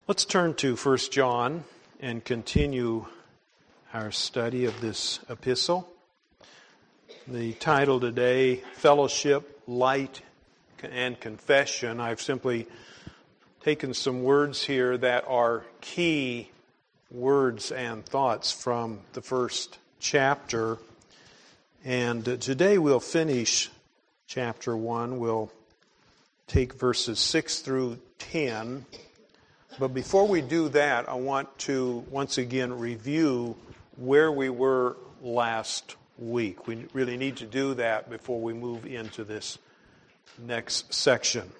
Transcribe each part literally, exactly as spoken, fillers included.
Let's turn to First John and continue our study of this epistle. The title today, Fellowship, Light, and Confession. I've simply taken some words here that are key words and thoughts from the first chapter. And today we'll finish chapter one. We'll take verses six through ten. But before we do that, I want to once again review where we were last week. We really need to do that before we move into this next section.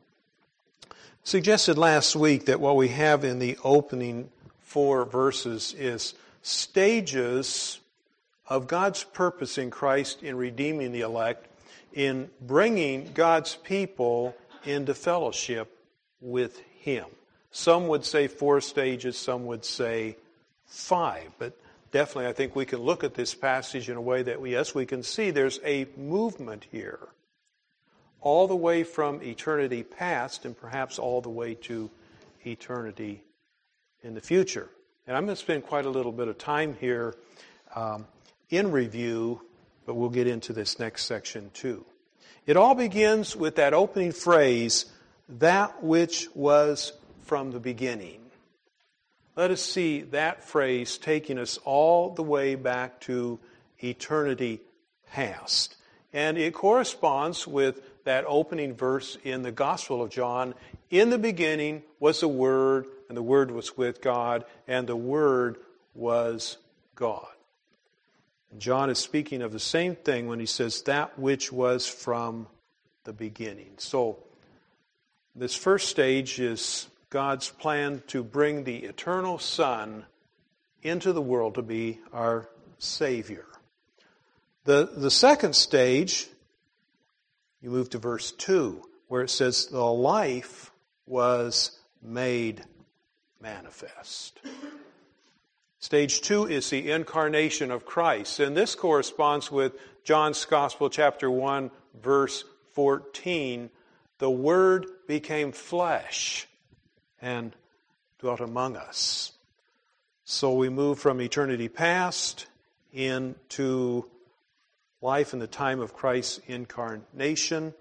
Suggested last week that what we have in the opening four verses is stages of God's purpose in Christ in redeeming the elect, in bringing God's people into fellowship with Him. Some would say four stages, some would say five. But definitely I think we can look at this passage in a way that, we, yes, we can see there's a movement here. All the way from eternity past and perhaps all the way to eternity in the future. And I'm going to spend quite a little bit of time here um, in review, but we'll get into this next section too. It all begins with that opening phrase, that which was from the beginning. Let us see that phrase taking us all the way back to eternity past. And it corresponds with that opening verse in the Gospel of John. In the beginning was the Word, and the Word was with God, and the Word was God. And John is speaking of the same thing when he says that which was from the beginning. So this first stage is God's plan to bring the eternal Son into the world to be our Savior. The, the second stage, you move to verse two, where it says, the life was made manifest. Stage two is the incarnation of Christ, and this corresponds with John's Gospel, chapter one, verse fourteen. The Word became flesh and dwelt among us. So we move from eternity past into life in the time of Christ's incarnation.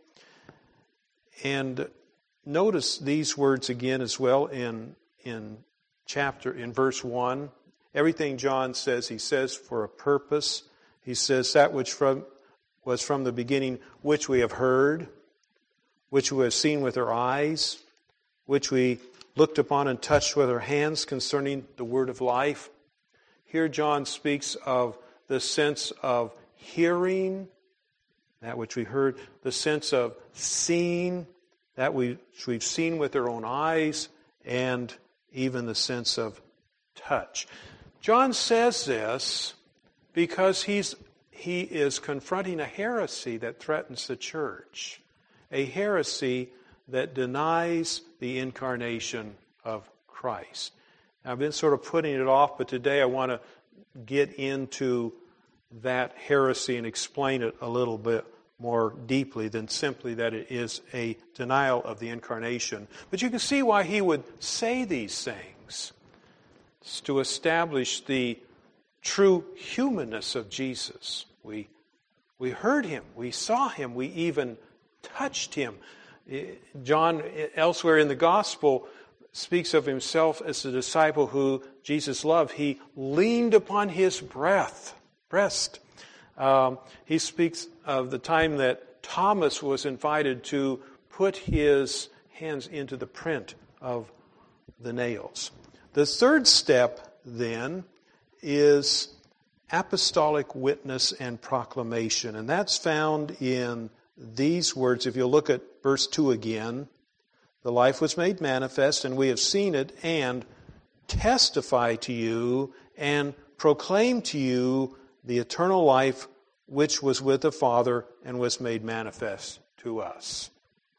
And notice these words again as well in, in chapter, in verse one. Everything John says, he says for a purpose. He says that which from, was from the beginning, which we have heard, which we have seen with our eyes, which we looked upon and touched with our hands concerning the word of life. Here John speaks of the sense of hearing, that which we heard, the sense of seeing, that which we've seen with our own eyes, and even the sense of touch. John says this because he's he is confronting a heresy that threatens the church, a heresy that denies the incarnation of Christ. Now, I've been sort of putting it off, but today I want to get into that heresy and explain it a little bit more deeply than simply that it is a denial of the incarnation. But you can see why he would say these things. It's to establish the true humanness of Jesus. We, we heard Him, we saw Him, we even touched Him. John, elsewhere in the Gospel, speaks of himself as the disciple who Jesus loved. He leaned upon His breath, breast. Um, he speaks of the time that Thomas was invited to put his hands into the print of the nails. The third step, then, is apostolic witness and proclamation. And that's found in these words. If you look at verse two again, the life was made manifest, and we have seen it, and testify to you, and proclaim to you the eternal life which was with the Father and was made manifest to us.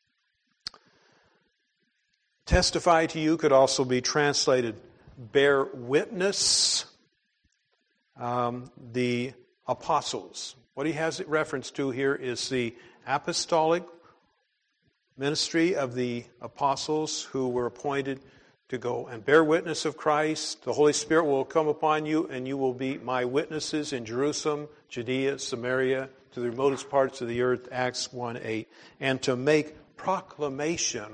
Testify to you could also be translated bear witness. Um, the apostles. What he has reference to here is the apostolic ministry of the apostles who were appointed to go and bear witness of Christ. The Holy Spirit will come upon you, and you will be my witnesses in Jerusalem, Judea, Samaria, to the remotest parts of the earth, Acts one eight, and to make proclamation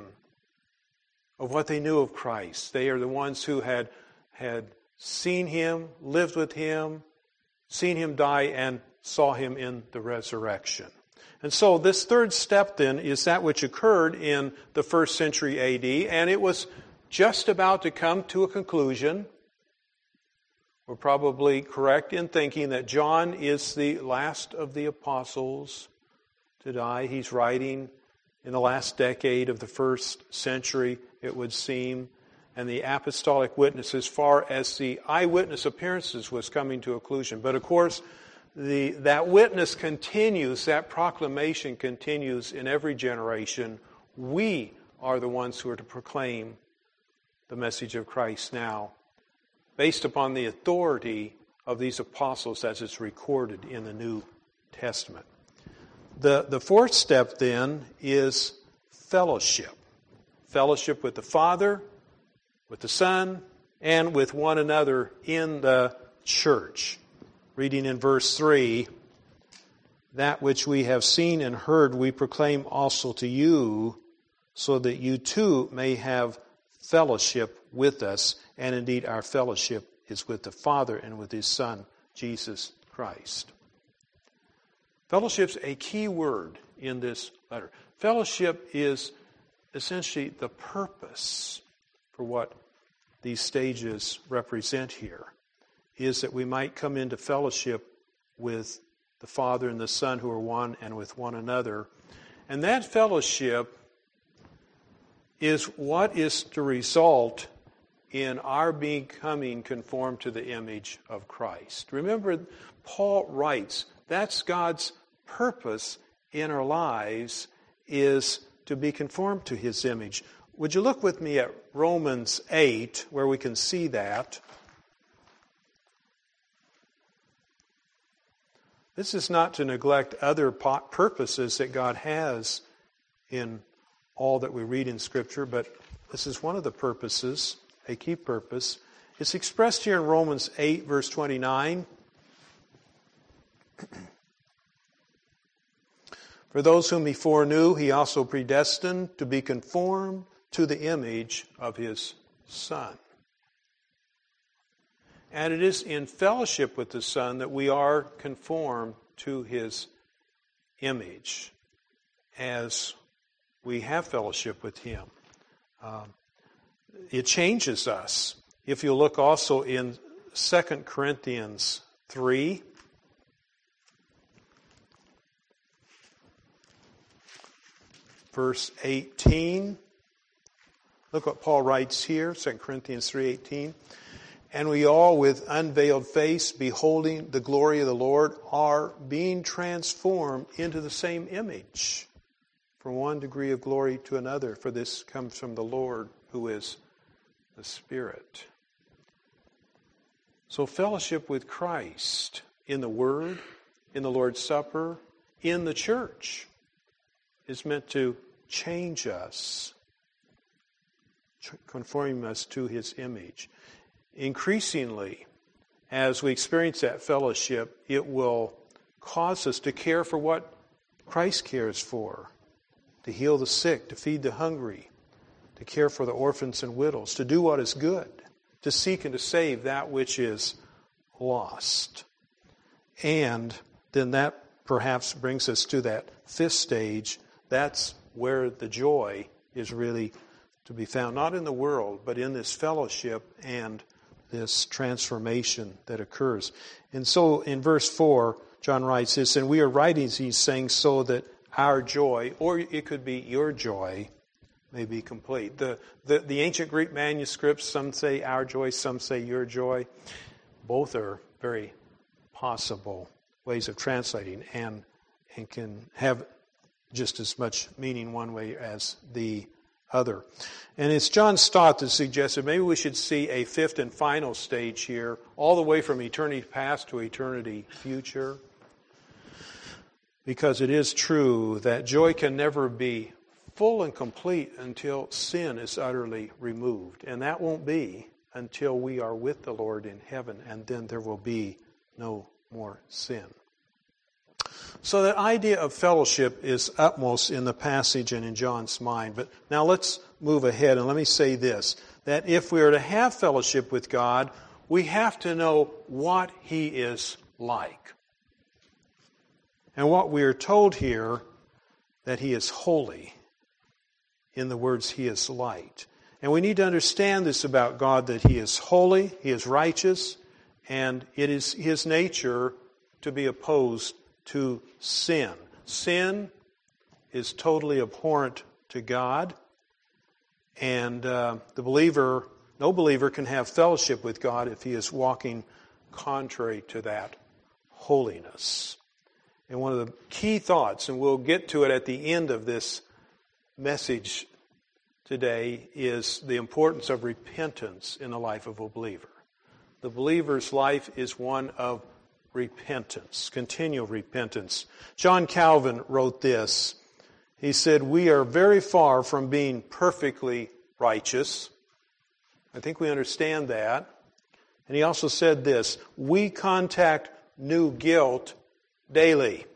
of what they knew of Christ. They are the ones who had, had seen Him, lived with Him, seen Him die, and saw Him in the resurrection. And so this third step then is that which occurred in the first century A D, and it was just about to come to a conclusion. We're probably correct in thinking that John is the last of the apostles to die. He's writing in the last decade of the first century, it would seem. And the apostolic witness, as far as the eyewitness appearances, was coming to a conclusion. But of course, the, that witness continues, that proclamation continues in every generation. We are the ones who are to proclaim the message of Christ now, based upon the authority of these apostles as it's recorded in the New Testament. The, the fourth step then is fellowship. Fellowship with the Father, with the Son, and with one another in the church. Reading in verse three, that which we have seen and heard we proclaim also to you, so that you too may have fellowship with us. And indeed our fellowship is with the Father and with His Son, Jesus Christ. Fellowship's a key word in this letter. Fellowship is essentially the purpose for what these stages represent here, is that we might come into fellowship with the Father and the Son who are one, and with one another. And that fellowship is what is to result in our becoming conformed to the image of Christ. Remember, Paul writes, that's God's purpose in our lives, is to be conformed to His image. Would you look with me at Romans eight, where we can see that? This is not to neglect other purposes that God has in all that we read in Scripture, but this is one of the purposes, a key purpose. It's expressed here in Romans eight, verse twenty-nine. For those whom He foreknew, He also predestined to be conformed to the image of His Son. And it is in fellowship with the Son that we are conformed to His image as we have fellowship with Him. Um, it changes us. If you look also in Second Corinthians three, verse eighteen, look what Paul writes here, Second Corinthians three eighteen. And we all, with unveiled face, beholding the glory of the Lord, are being transformed into the same image, from one degree of glory to another. For this comes from the Lord, who is the Spirit. So fellowship with Christ in the Word, in the Lord's Supper, in the church, is meant to change us, conforming us to His image. Increasingly, as we experience that fellowship, it will cause us to care for what Christ cares for, to heal the sick, to feed the hungry, to care for the orphans and widows, to do what is good, to seek and to save that which is lost. And then that perhaps brings us to that fifth stage. That's where the joy is really to be found, not in the world, but in this fellowship and this transformation that occurs. And so in verse four, John writes this, and we are writing these things so that our joy, or it could be your joy, may be complete. The, the, the ancient Greek manuscripts, some say our joy, some say your joy. Both are very possible ways of translating, and, and can have just as much meaning one way as the other. And it's John Stott that suggested maybe we should see a fifth and final stage here, all the way from eternity past to eternity future. Because it is true that joy can never be full and complete until sin is utterly removed. And that won't be until we are with the Lord in heaven, and then there will be no more sin. So that idea of fellowship is upmost in the passage and in John's mind. But now let's move ahead, and let me say this, that if we are to have fellowship with God, we have to know what He is like. And what we are told here, that He is holy, in the words, He is light. And we need to understand this about God, that He is holy, He is righteous, and it is His nature to be opposed to sin. Sin is totally abhorrent to God, and uh, the believer, no believer can have fellowship with God if he is walking contrary to that holiness. And one of the key thoughts, and we'll get to it at the end of this message today, is the importance of repentance in the life of a believer. The believer's life is one of repentance, continual repentance. John Calvin wrote this. He said, "We are very far from being perfectly righteous." I think we understand that. And he also said this, "We contact new guilt daily."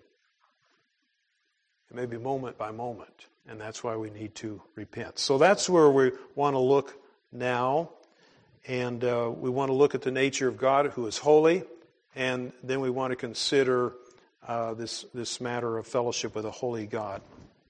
It may be moment by moment, and that's why we need to repent. So that's where we want to look now, and uh, we want to look at the nature of God, who is holy, and then we want to consider uh, this, this matter of fellowship with a holy God.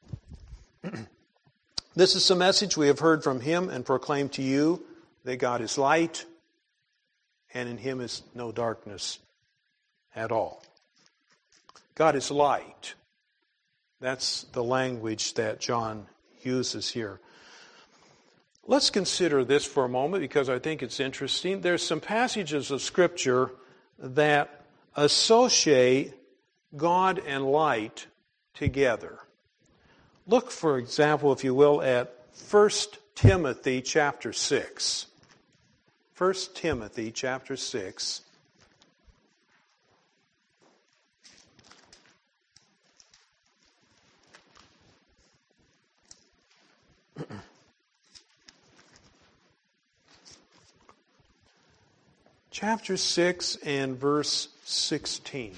This is the message we have heard from Him and proclaimed to you, that God is light, and in Him is no darkness at all. God is light. That's the language that John uses here. Let's consider this for a moment, because I think it's interesting. There's some passages of Scripture that associate God and light together. Look, for example, if you will, at First Timothy chapter six. First Timothy chapter six. Chapter six and verse sixteen.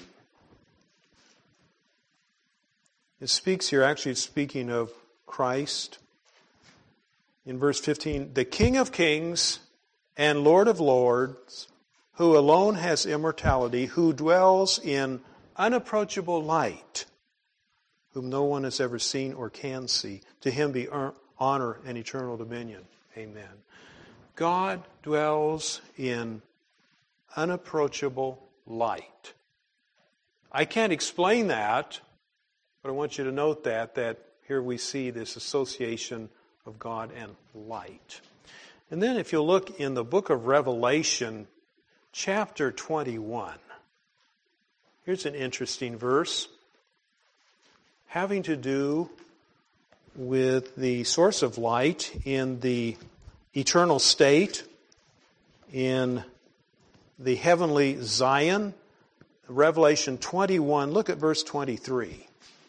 It speaks here, actually it's speaking of Christ. In verse fifteen, "The King of kings and Lord of lords, who alone has immortality, who dwells in unapproachable light, whom no one has ever seen or can see. To Him be honor and eternal dominion. Amen." God dwells in unapproachable light. I can't explain that, but I want you to note that, that here we see this association of God and light. And then if you look in the book of Revelation, chapter twenty-one, here's an interesting verse having to do with the source of light in the eternal state, in the heavenly Zion. Revelation twenty-one, look at verse twenty-three.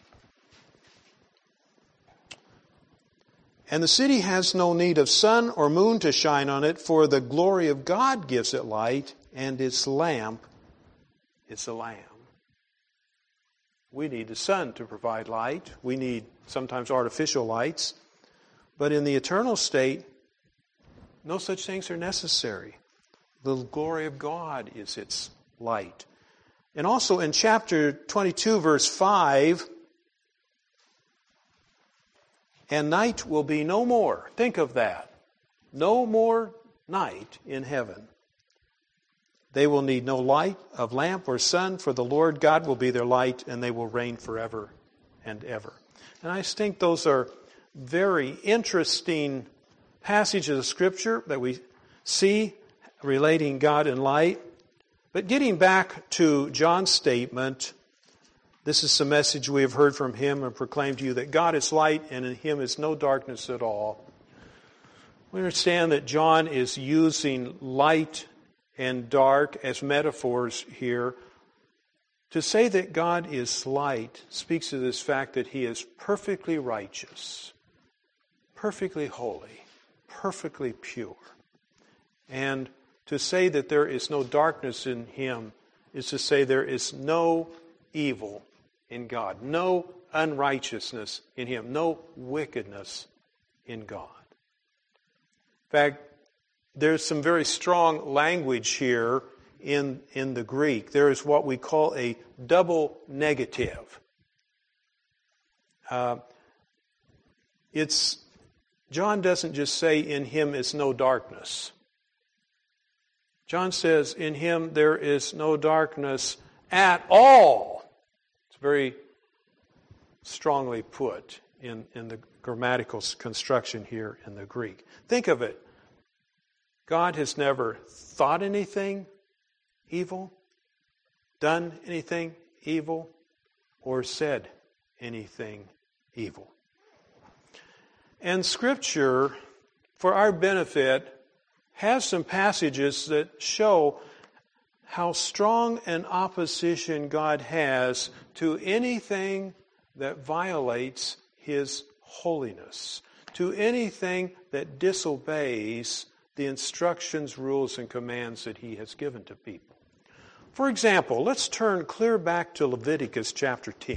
"And the city has no need of sun or moon to shine on it, for the glory of God gives it light, and its lamp is the Lamb." We need the sun to provide light. We need sometimes artificial lights. But in the eternal state, no such things are necessary. The glory of God is its light. And also in chapter twenty-two, verse five, "And night will be no more." Think of that. No more night in heaven. "They will need no light of lamp or sun, for the Lord God will be their light, and they will reign forever and ever." And I think those are very interesting passages of Scripture that we see relating God and light. But getting back to John's statement, this is the message we have heard from Him and proclaimed to you, that God is light and in Him is no darkness at all. We understand that John is using light and dark as metaphors here. To say that God is light speaks to this fact that He is perfectly righteous. perfectly holy, perfectly pure. And to say that there is no darkness in him is to say there is no evil in God, no unrighteousness in him, no wickedness in God. In fact, there's some very strong language here in, in the Greek. There is what we call a double negative. Uh, it's John doesn't just say in him is no darkness. John says in him there is no darkness at all. It's very strongly put in, in the grammatical construction here in the Greek. Think of it. God has never thought anything evil, done anything evil, or said anything evil. And Scripture, for our benefit, has some passages that show how strong an opposition God has to anything that violates His holiness, to anything that disobeys the instructions, rules, and commands that He has given to people. For example, let's turn clear back to Leviticus chapter ten.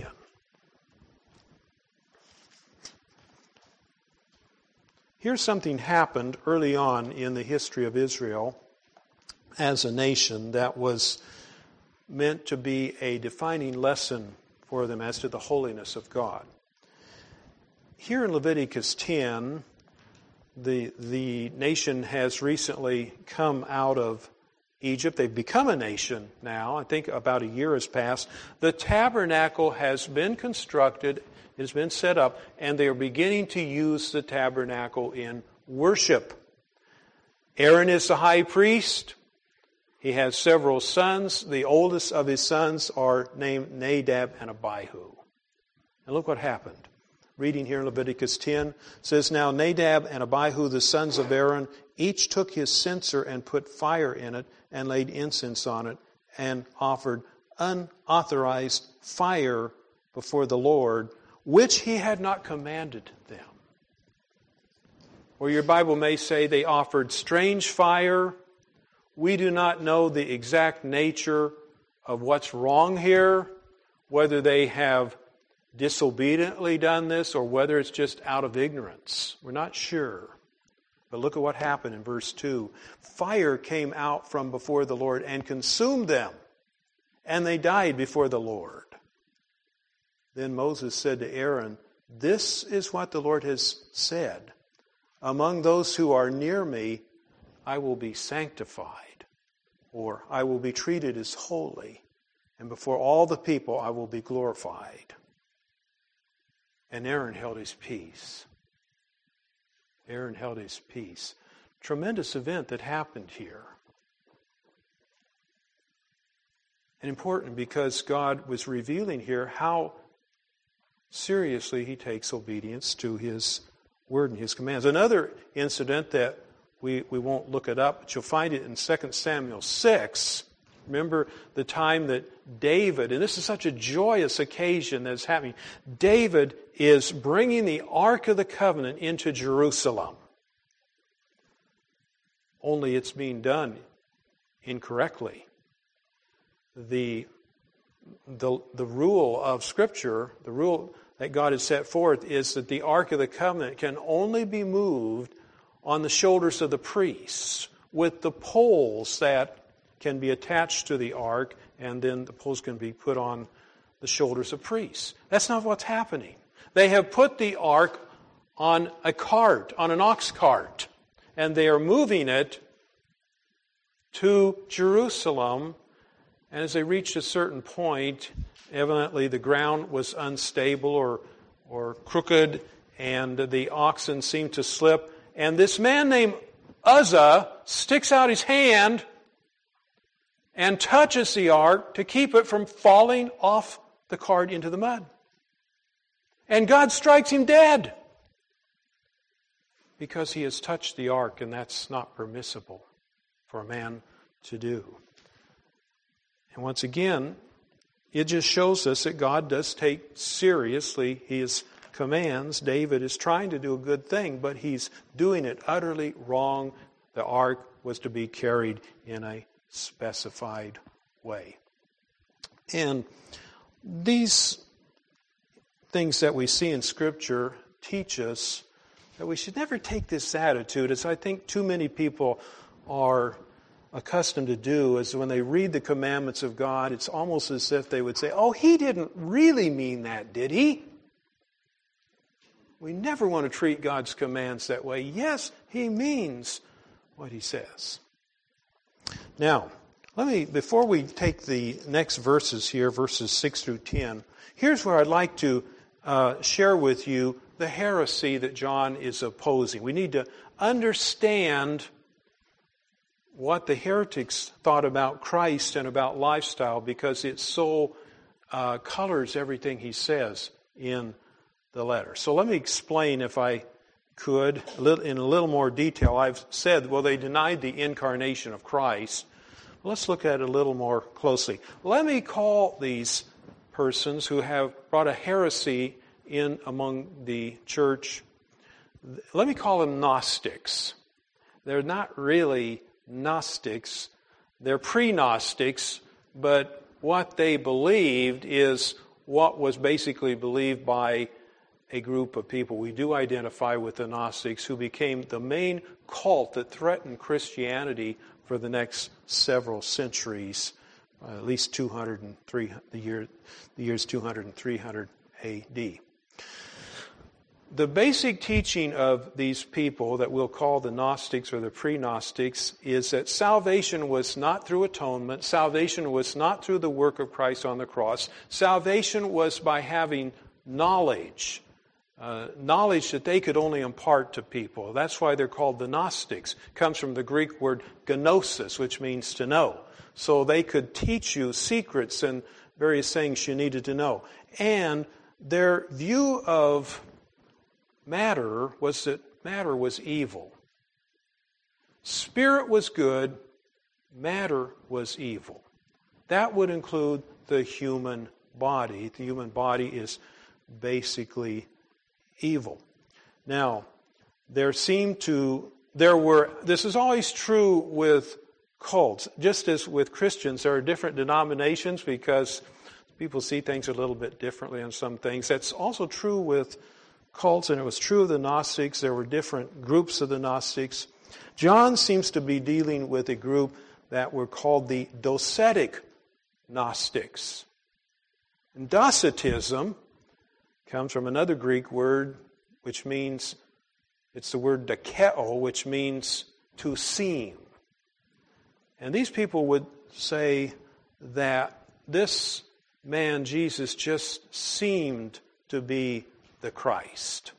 Here's something happened early on in the history of Israel as a nation that was meant to be a defining lesson for them as to the holiness of God. Here in Leviticus ten, the, the nation has recently come out of Egypt. They've become a nation now. I think about a year has passed. The tabernacle has been constructed, it has been set up, and they are beginning to use the tabernacle in worship. Aaron is the high priest. He has several sons. The oldest of his sons are named Nadab and Abihu. And look what happened. Reading here in Leviticus ten, says, Now Nadab and Abihu, the sons of Aaron, each took his censer and put fire in it and laid incense on it and offered unauthorized fire before the Lord, which he had not commanded them. Or your Bible may say they offered strange fire. We do not know the exact nature of what's wrong here, whether they have disobediently done this or whether it's just out of ignorance. We're not sure. But look at what happened in verse two. Fire came out from before the Lord and consumed them, and they died before the Lord. Then Moses said to Aaron, This is what the Lord has said. Among those who are near me, I will be sanctified, or I will be treated as holy, and before all the people I will be glorified. And Aaron held his peace. Aaron held his peace. Tremendous event that happened here. And important because God was revealing here how seriously He takes obedience to His word and His commands. Another incident that we, we won't look it up, but you'll find it in Second Samuel six. Remember the time that David, and this is such a joyous occasion that's happening, David is bringing the Ark of the Covenant into Jerusalem. Only it's being done incorrectly. The, the, the rule of Scripture, the rule that God has set forth is that the Ark of the Covenant can only be moved on the shoulders of the priests with the poles that can be attached to the ark, and then the poles can be put on the shoulders of priests. That's not what's happening. They have put the ark on a cart, on an ox cart, and they are moving it to Jerusalem. And as they reached a certain point, evidently the ground was unstable or, or crooked, and the oxen seemed to slip. And this man named Uzzah sticks out his hand and touches the ark to keep it from falling off the cart into the mud. And God strikes him dead because he has touched the ark, and that's not permissible for a man to do. And once again, it just shows us that God does take seriously His commands, David is trying to do a good thing, but he's doing it utterly wrong. The ark was to be carried in a specified way. And these things that we see in Scripture teach us that we should never take this attitude, as I think too many people are accustomed to do, is when they read the commandments of God, it's almost as if they would say, oh, he didn't really mean that, did he? We never want to treat God's commands that way. Yes, he means what he says. Now, let me, before we take the next verses here, verses six through ten, here's where I'd like to uh, share with you the heresy that John is opposing. We need to understand what the heretics thought about Christ and about lifestyle, because it so uh, colors everything he says in the letter. So let me explain, if I could, in a little more detail. I've said, well, they denied the incarnation of Christ. Let's look at it a little more closely. Let me call these persons who have brought a heresy in among the church, let me call them Gnostics. They're not really Gnostics. They're pre-Gnostics, but what they believed is what was basically believed by a group of people we do identify with the Gnostics, who became the main cult that threatened Christianity for the next several centuries, uh, at least two hundred and three, the year, the years two hundred and three hundred A D. The basic teaching of these people that we'll call the Gnostics or the pre-Gnostics is that salvation was not through atonement. Salvation was not through the work of Christ on the cross. Salvation was by having knowledge, uh, knowledge that they could only impart to people. That's why they're called the Gnostics. It comes from the Greek word gnosis, which means to know. So they could teach you secrets and various things you needed to know. And their view of matter was that matter was evil. Spirit was good, matter was evil. That would include the human body. The human body is basically evil. Now, there seemed to, there were, this is always true with cults. Just as with Christians, there are different denominations because people see things a little bit differently on some things. That's also true with cults, and it was true of the Gnostics. There were different groups of the Gnostics. John seems to be dealing with a group that were called the Docetic Gnostics. And Docetism comes from another Greek word, which means, it's the word dokeo, which means to seem. And these people would say that this man, Jesus, just seemed to be the Christ.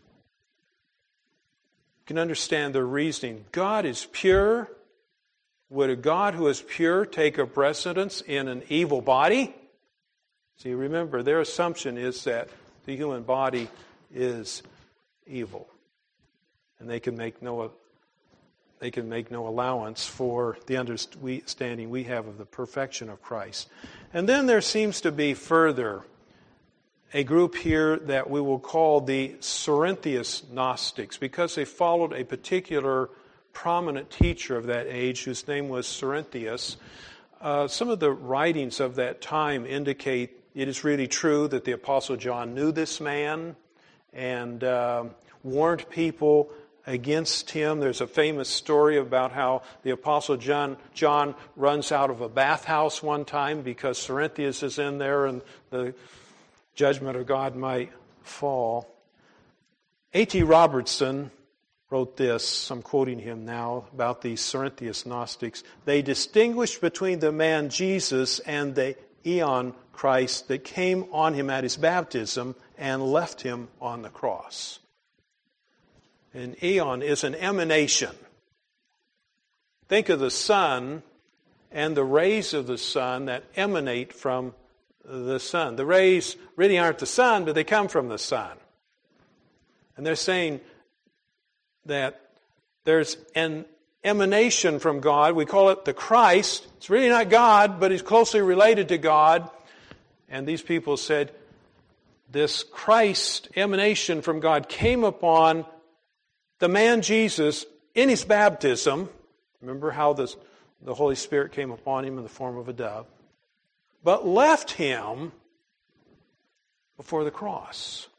You can understand their reasoning. God is pure. Would a God who is pure take a precedence in an evil body? See, remember, their assumption is that the human body is evil. And they can make no they can make no allowance for the understanding we have of the perfection of Christ. And then there seems to be further a group here that we will call the Cerinthius Gnostics, because they followed a particular prominent teacher of that age whose name was Cerinthius. Uh, some of the writings of that time indicate it is really true that the Apostle John knew this man and uh, warned people against him. There's a famous story about how the Apostle John, John runs out of a bathhouse one time because Cerinthius is in there and the judgment of God might fall. A T Robertson wrote this, I'm quoting him now, about the Cerinthius Gnostics. They distinguished between the man Jesus and the eon Christ that came on him at his baptism and left him on the cross. An eon is an emanation. Think of the sun and the rays of the sun that emanate from the sun. The rays really aren't the sun, but they come from the sun. And they're saying that there's an emanation from God. We call it the Christ. It's really not God, but he's closely related to God. And these people said, this Christ emanation from God came upon the man Jesus in his baptism. Remember how this, the Holy Spirit came upon him in the form of a dove, but left him before the cross.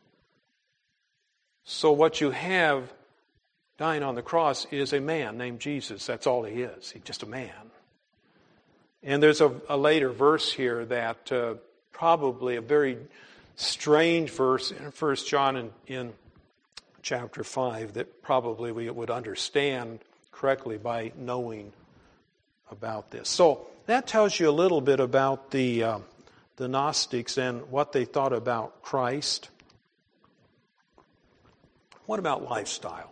So what you have dying on the cross is a man named Jesus. That's all he is. He's just a man. And there's a, a later verse here that uh, probably a very strange verse in First John in, in chapter five that probably we would understand correctly by knowing about this. So that tells you a little bit about the, uh, the Gnostics and what they thought about Christ. What about lifestyle?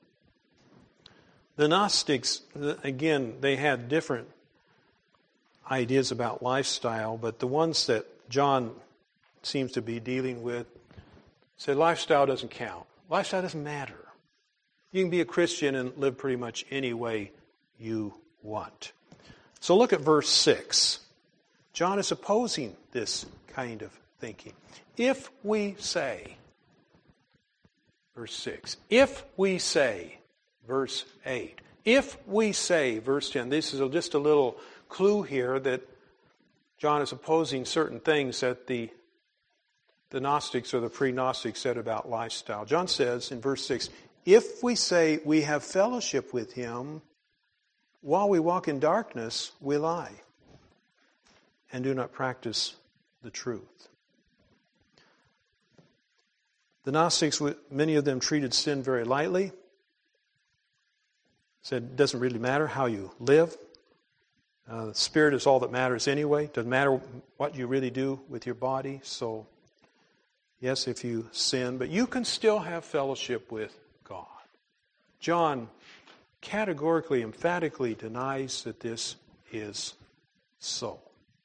The Gnostics, again, they had different ideas about lifestyle, but the ones that John seems to be dealing with said lifestyle doesn't count. Lifestyle doesn't matter. You can be a Christian and live pretty much any way you want. So look at verse six. John is opposing this kind of thinking. If we say, verse six, if we say, verse eight, if we say, verse ten, this is just a little clue here that John is opposing certain things that the, the Gnostics or the pre-Gnostics said about lifestyle. John says in verse six, if we say we have fellowship with him while we walk in darkness, we lie and do not practice the truth. The Gnostics, many of them treated sin very lightly. Said it doesn't really matter how you live. Uh, the Spirit is all that matters anyway. Doesn't matter what you really do with your body. So, yes, if you sin, but you can still have fellowship with God. John categorically, emphatically denies that this is so.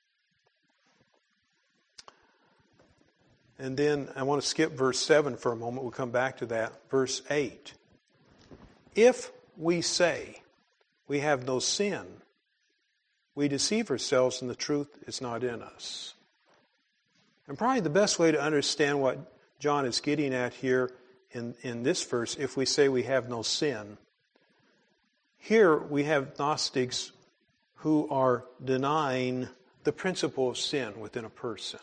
And then I want to skip verse seven for a moment. We'll come back to that. Verse eight. If we say we have no sin, we deceive ourselves and the truth is not in us. And probably the best way to understand what John is getting at here in, in this verse, if we say we have no sin, here we have Gnostics who are denying the principle of sin within a person.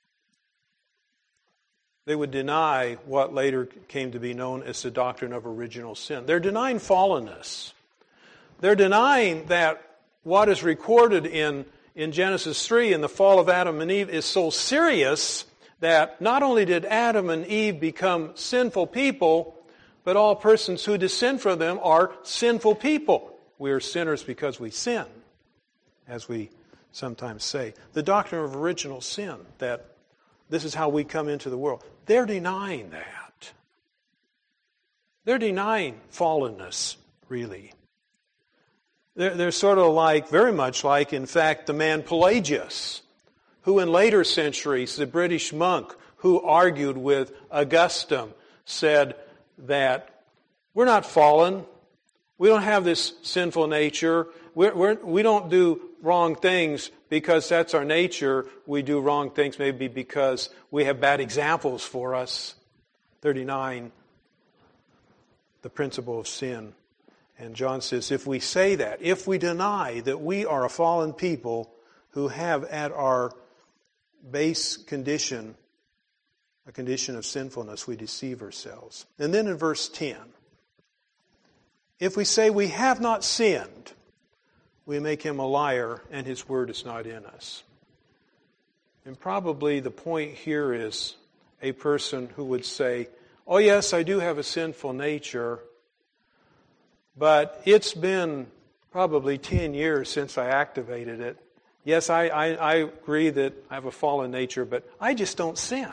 They would deny what later came to be known as the doctrine of original sin. They're denying fallenness. They're denying that what is recorded in, in Genesis three in the fall of Adam and Eve is so serious that not only did Adam and Eve become sinful people, but all persons who descend from them are sinful people. We are sinners because we sin, as we sometimes say. The doctrine of original sin, that this is how we come into the world. They're denying that. They're denying fallenness, really. They're, they're sort of like, very much like, in fact, the man Pelagius, who in later centuries, the British monk who argued with Augustine, said that we're not fallen. We don't have this sinful nature. We're, we're, we don't do wrong things because that's our nature. We do wrong things maybe because we have bad examples for us. They're denying the principle of sin. And John says, if we say that, if we deny that we are a fallen people who have at our base condition a condition of sinfulness, we deceive ourselves. And then in verse ten, if we say we have not sinned, we make him a liar and his word is not in us. And probably the point here is a person who would say, oh yes, I do have a sinful nature, but it's been probably ten years since I activated it. Yes, I, I, I agree that I have a fallen nature, but I just don't sin.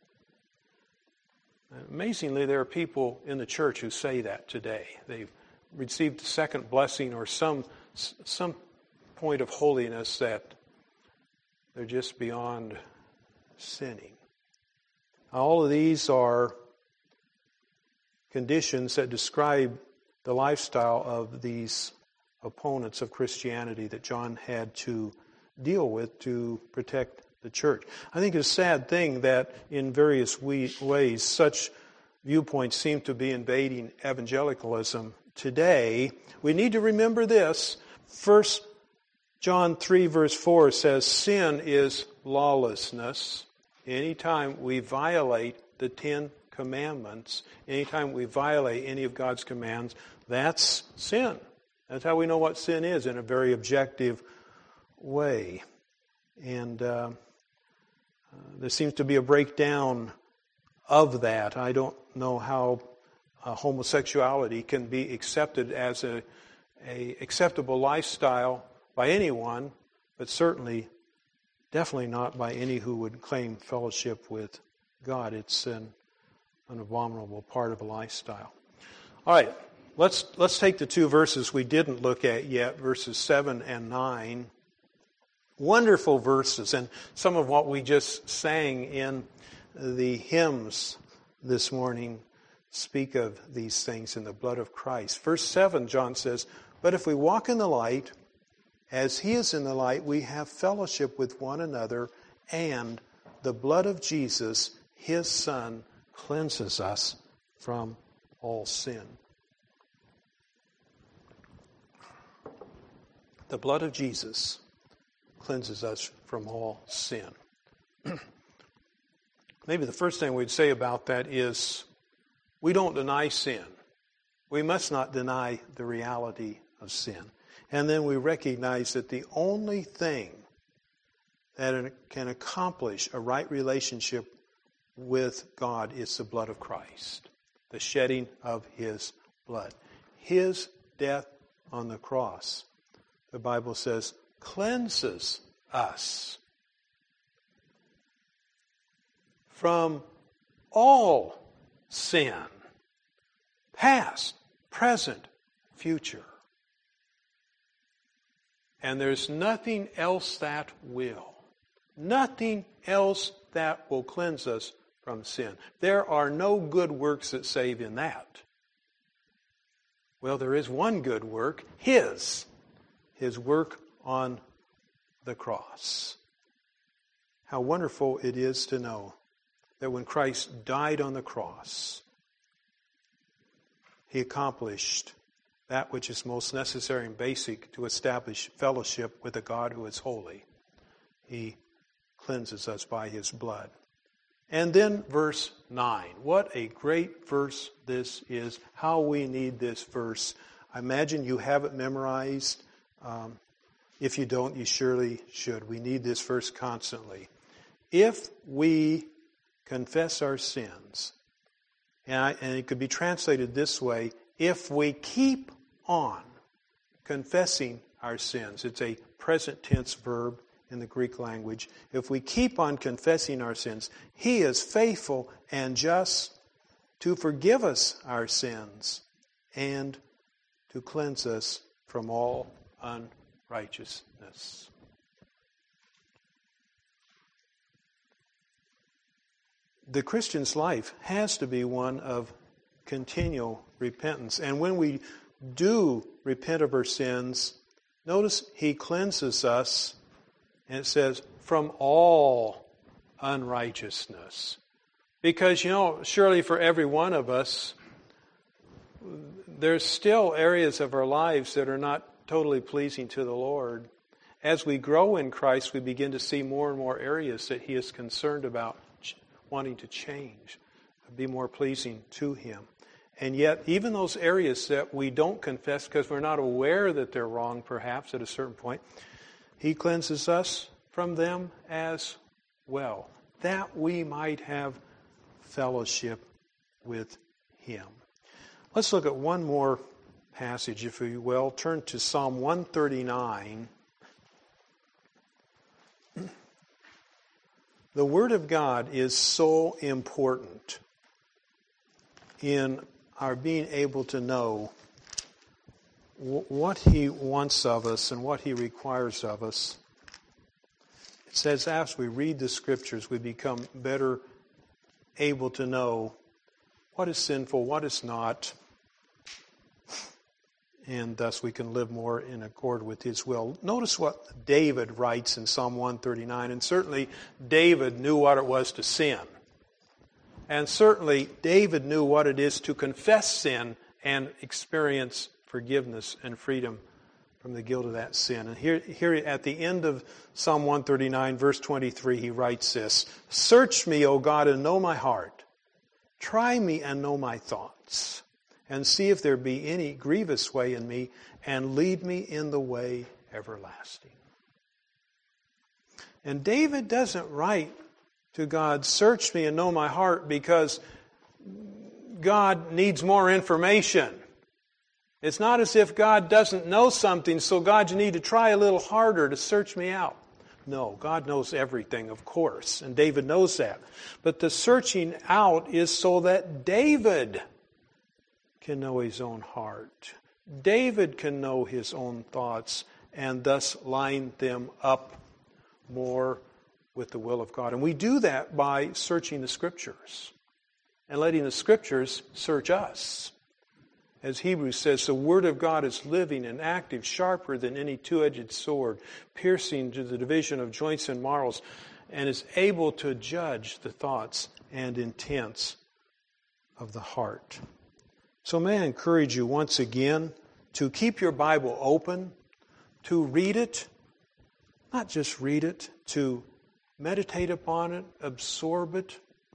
Amazingly, there are people in the church who say that today. They've received a second blessing or some some point of holiness that they're just beyond sinning. All of these are conditions that describe the lifestyle of these opponents of Christianity that John had to deal with to protect the church. I think it's a sad thing that in various we- ways such viewpoints seem to be invading evangelicalism today. We need to remember this. First John three verse four says sin is lawlessness. Anytime we violate the Ten Commandments, anytime we violate any of God's commands, that's sin. That's how we know what sin is in a very objective way. And uh, uh, there seems to be a breakdown of that. I don't know how uh, homosexuality can be accepted as a, a acceptable lifestyle by anyone, but certainly, definitely not by any who would claim fellowship with God. It's an, an abominable part of a lifestyle. All right, let's let's take the two verses we didn't look at yet, verses seven and nine. Wonderful verses, and some of what we just sang in the hymns this morning speak of these things in the blood of Christ. Verse seven, John says, "But if we walk in the light, as He is in the light, we have fellowship with one another, and the blood of Jesus, His Son, cleanses us from all sin." The blood of Jesus cleanses us from all sin. Maybe the first thing we'd say about that is we don't deny sin. We must not deny the reality of sin. And then we recognize that the only thing that can accomplish a right relationship with God is the blood of Christ, the shedding of His blood. His death on the cross, the Bible says, cleanses us from all sin, past, present, future. And there's nothing else that will. Nothing else that will cleanse us from sin. There are no good works that save in that. Well, there is one good work, His. His work on the cross. How wonderful it is to know that when Christ died on the cross, He accomplished that which is most necessary and basic to establish fellowship with a God who is holy. He cleanses us by His blood. And then verse nine. What a great verse this is. How we need this verse. I imagine you have it memorized. Um, if you don't, you surely should. We need this verse constantly. If we confess our sins, and, I, and it could be translated this way, if we keep on confessing our sins. It's a present tense verb in the Greek language. If we keep on confessing our sins, He is faithful and just to forgive us our sins and to cleanse us from all unrighteousness. The Christian's life has to be one of continual repentance. And when we do repent of our sins, notice He cleanses us, and it says, from all unrighteousness. Because, you know, surely for every one of us, there's still areas of our lives that are not totally pleasing to the Lord. As we grow in Christ, we begin to see more and more areas that He is concerned about wanting to change, be more pleasing to Him. And yet, even those areas that we don't confess because we're not aware that they're wrong, perhaps, at a certain point, He cleanses us from them as well, that we might have fellowship with Him. Let's look at one more passage, if you will. Turn to Psalm one thirty-nine. The Word of God is so important in our being able to know w- what He wants of us and what He requires of us. It says as we read the Scriptures, we become better able to know what is sinful, what is not. and thus we can live more in accord with His will. Notice what David writes in Psalm one thirty-nine, and certainly David knew what it was to sin. And certainly David knew what it is to confess sin and experience forgiveness and freedom from the guilt of that sin. And here, here at the end of Psalm one thirty-nine, verse twenty-three, he writes this, "Search me, O God, and know my heart. Try me and know my thoughts, and see if there be any grievous way in me, and lead me in the way everlasting." And David doesn't write to God, "Search me and know my heart," because God needs more information. It's not as if God doesn't know something, so God, you need to try a little harder to search me out. No, God knows everything, of course, and David knows that. But the searching out is so that David can know his own heart. David can know his own thoughts and thus line them up more with the will of God. And we do that by searching the Scriptures and letting the Scriptures search us. As Hebrews says, the Word of God is living and active, sharper than any two-edged sword, piercing to the division of joints and marrows, and is able to judge the thoughts and intents of the heart. So may I encourage you once again to keep your Bible open, to read it, not just read it, to meditate upon it, absorb it,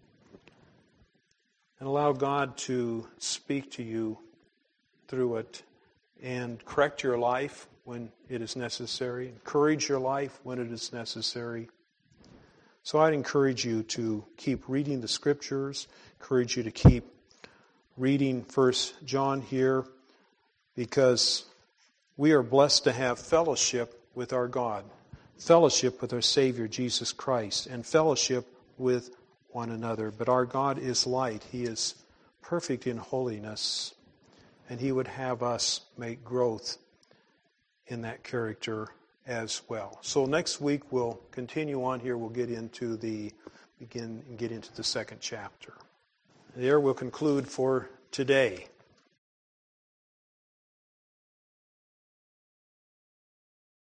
and allow God to speak to you through it and correct your life when it is necessary, encourage your life when it is necessary. So I'd encourage you to keep reading the Scriptures, encourage you to keep reading First John here, because we are blessed to have fellowship with our God, fellowship with our Savior Jesus Christ, and fellowship with one another. But our God is light. He is perfect in holiness. And He would have us make growth in that character as well. So next week we'll continue on here. We'll get into the begin and get into the second chapter. There we'll conclude for today.